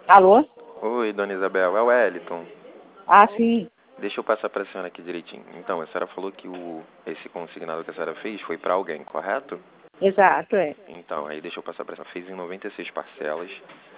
Alô? Oi, dona Isabel, é o Wellington. Ah, sim. Deixa eu passar para a senhora aqui direitinho. Então, a senhora falou que esse consignado que a senhora fez foi para alguém, correto? Exato, é. Então, aí deixa eu passar para a senhora. Fez em 96 parcelas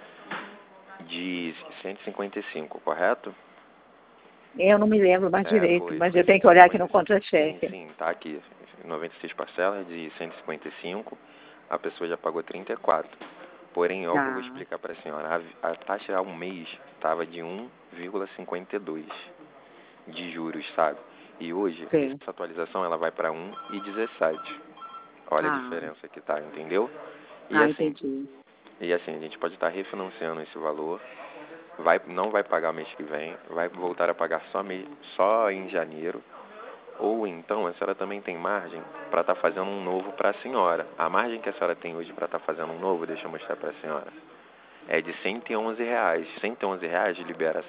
de 155, correto? Eu não me lembro mais É, direito, foi mas eu tenho que olhar aqui no 155. Sim, contra-cheque. sim, tá aqui. 96 parcelas de 155, a pessoa já pagou 34. Porém, ó, que eu vou Ah, explicar para a senhora. A taxa há um mês estava de 1,52 de juros, sabe? E hoje, sim. essa atualização ela vai para 1,17. Olha a Ah, diferença que tá, entendeu? E ah, assim, entendi. a gente pode estar refinanciando esse valor, não vai pagar mês que vem, vai voltar a pagar só em janeiro, ou então a senhora também tem margem para estar fazendo um novo para a senhora. A margem que a senhora tem hoje para estar fazendo um novo, deixa eu mostrar para a senhora, é de R$ 111. R$ 111 libera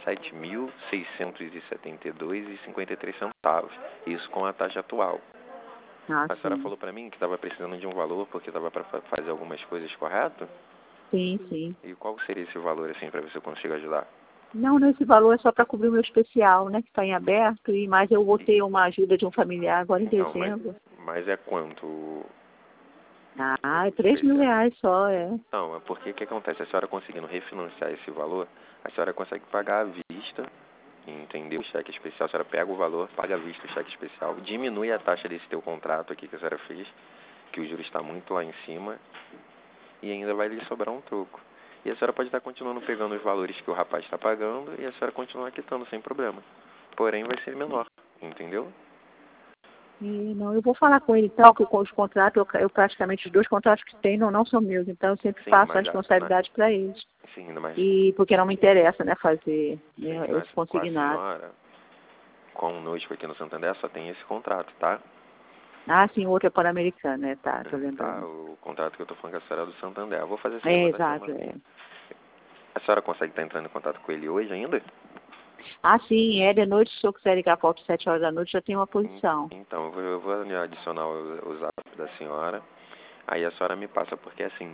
7.672,53. Isso com a taxa atual. Ah, A senhora sim. falou para mim que estava precisando de um valor porque estava para fazer algumas coisas, correto? Sim, sim. E qual seria esse valor, assim, para ver se eu consigo ajudar? Não, esse valor é só para cobrir o meu especial, né? Que está em aberto, mas eu vou E- ter uma ajuda de um familiar agora em Então, dezembro. mas é quanto o Ah, é especial? R$ 3.000 só, é. Não, é porque o que acontece? A senhora conseguindo refinanciar esse valor, a senhora consegue pagar à vista, entendeu? O cheque especial, a senhora pega o valor, paga à vista o cheque especial, diminui a taxa desse teu contrato aqui que a senhora fez, que o juro está muito lá em cima, e ainda vai lhe sobrar um troco. E a senhora pode estar continuando pegando os valores que o rapaz está pagando e a senhora continuar quitando sem problema. Porém, vai ser menor, entendeu? E, não, eu vou falar com ele então, que os contratos, eu praticamente os 2 contratos que tem não são meus, então eu sempre Sim, passo a mas responsabilidade para eles. sim, mas E porque não me interessa, né, fazer, sim, né, mas esse com a consignado. senhora, conosco aqui no Santander, só tem esse contrato, tá? Ah, sim, o outro é Pan-Americano, né? Tá, tô Tá, lembrando. o contrato que eu tô falando com a senhora é do Santander. Eu vou fazer assim, eu É, vou estar exato, chamando. é. A senhora consegue estar entrando em contato com ele hoje ainda? Ah, sim, é de noite, se o senhor quiser ligar por volta de 7 horas da noite, já tem uma posição. Então, eu vou adicionar o zap da senhora. Aí a senhora me passa, porque assim,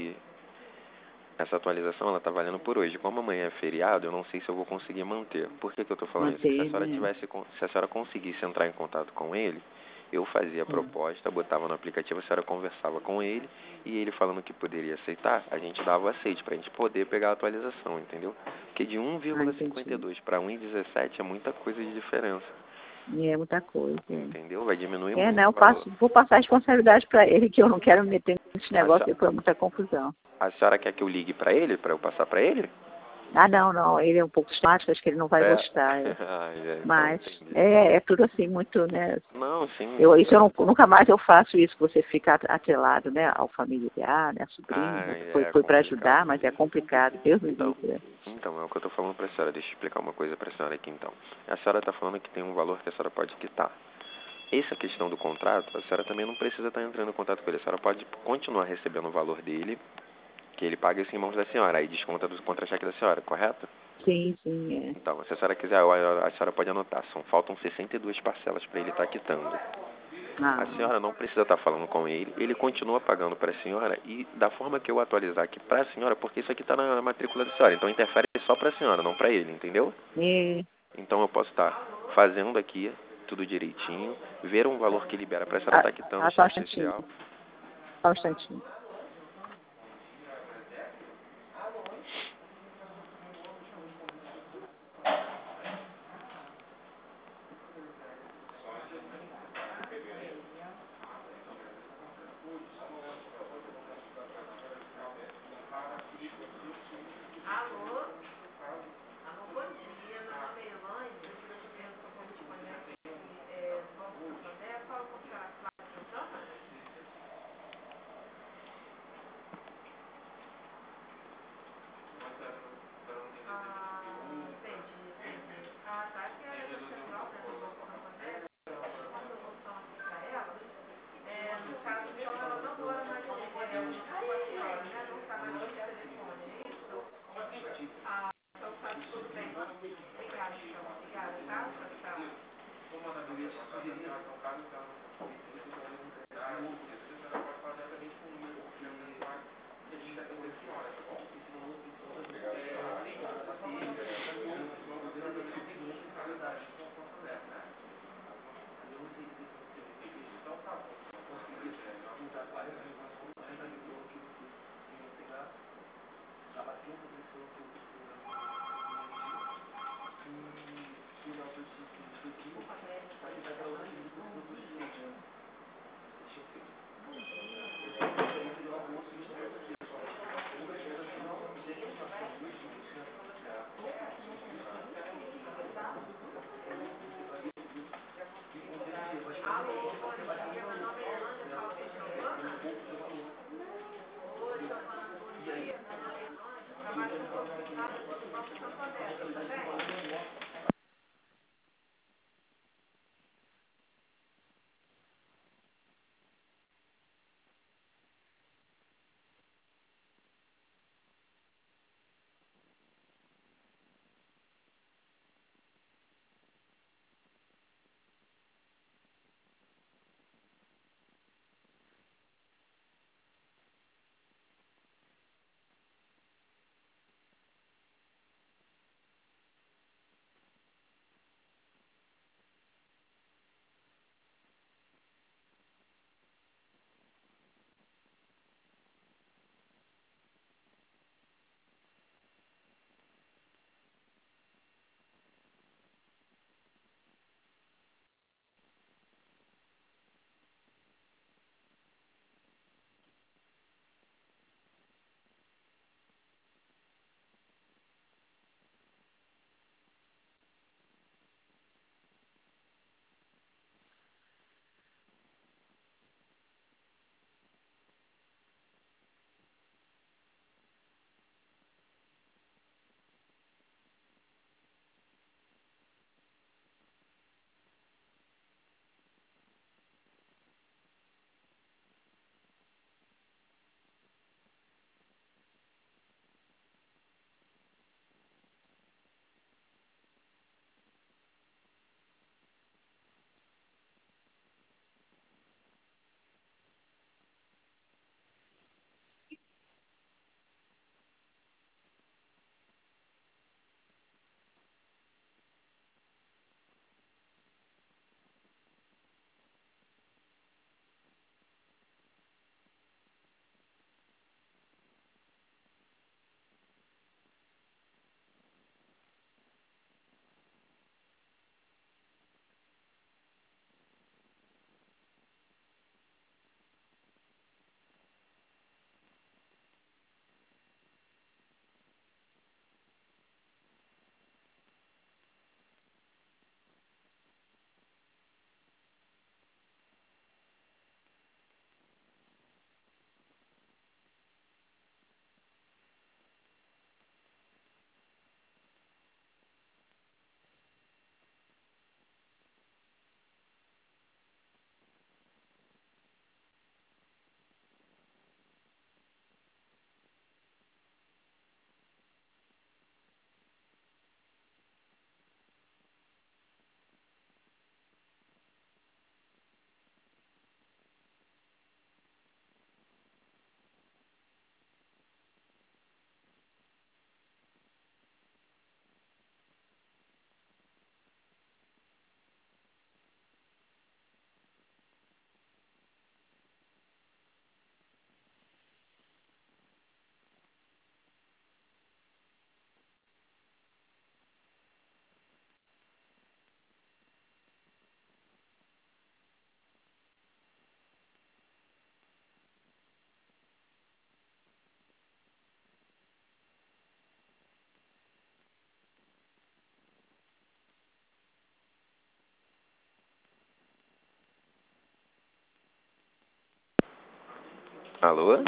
essa atualização ela tá valendo por hoje. Como amanhã é feriado, eu não sei se eu vou conseguir manter. Por que eu tô falando isso? Se a Manter, senhora né? se a senhora conseguisse entrar em contato com ele, eu fazia a Sim. proposta, botava no aplicativo, a senhora conversava com ele, e ele falando que poderia aceitar, a gente dava o aceite pra gente poder pegar a atualização, entendeu? Porque de Ah, entendi. 1,52 para 1,17 é muita coisa de diferença, É muita coisa. entendeu? Vai diminuir É, muito né? o valor. Vou passar a responsabilidade para ele, que eu não quero me meter nesse A, negócio se- depois é muita confusão. a senhora quer que eu ligue pra ele, pra eu passar pra ele? Ah, não, não, ele é um pouco estático, acho que ele não vai É. gostar. Ai, então Mas entendi. é tudo assim, muito, né? Não, sim. Nunca mais eu faço isso, que você fica atrelado, né, ao familiar, né, a sobrinho, né, que É foi para complicado ajudar, mas é mesmo. complicado, Deus me Então, livre. então, é o que eu tô falando pra senhora. Deixa eu explicar uma coisa pra senhora aqui, então. A senhora tá falando que tem um valor que a senhora pode quitar. Essa questão do contrato, a senhora também não precisa estar entrando em contato com ele. A senhora pode continuar recebendo o valor dele, que ele paga isso em mãos da senhora. Aí desconta do contra-cheque da senhora, correto? Sim, sim, é. Então, se a senhora quiser, a senhora pode anotar. Faltam 62 parcelas para ele estar quitando. A Ah, senhora não precisa estar falando com ele continua pagando para a senhora e da forma que eu atualizar aqui para a senhora, porque isso aqui está na matrícula da senhora, então interfere só para a senhora, não para ele, entendeu? é, Então eu posso estar fazendo aqui tudo direitinho, ver um valor que libera para a senhora ah, estar quitando o ah, só um cheque instantinho, especial. só um instantinho. Alô?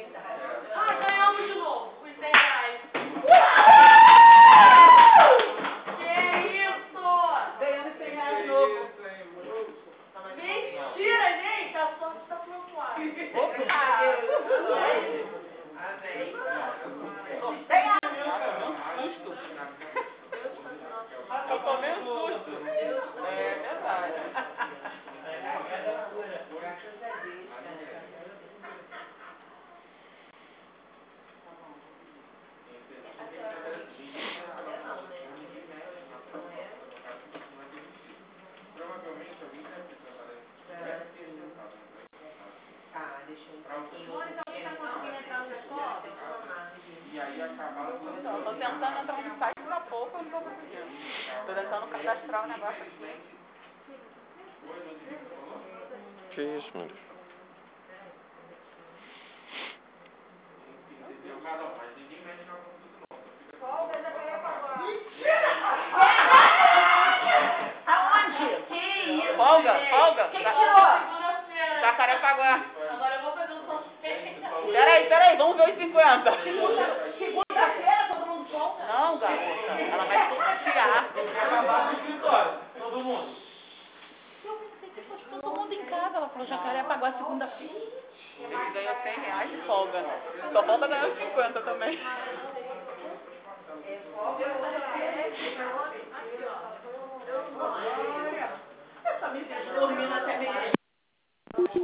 Ah, ganhamos de novo. Os 100 reais. Que isso? Ganhando 100 reais de novo. Mentira, gente. A sorte tá flutuando. Eu tomei um susto. É verdade. Tô tentando entrar no site pra pouco, eu não tô conseguindo. Tô tentando cadastrar o negócio aqui. Que isso, meu Deus? Aonde? Que isso? Folga, folga. Quem tirou? Jacarepaguá. Agora eu vou fazer um sorteio. Peraí, vamos ver os 50. Segunda-feira todo mundo folga? Não, garota. Ela vai sortear. Todo mundo. Eu pensei que fosse todo mundo em casa. Ela falou Jacarepaguá segunda-feira. Ele ganhou 100 reais de folga. Só falta ganhar os 50 também. Essa menina dormindo até meia.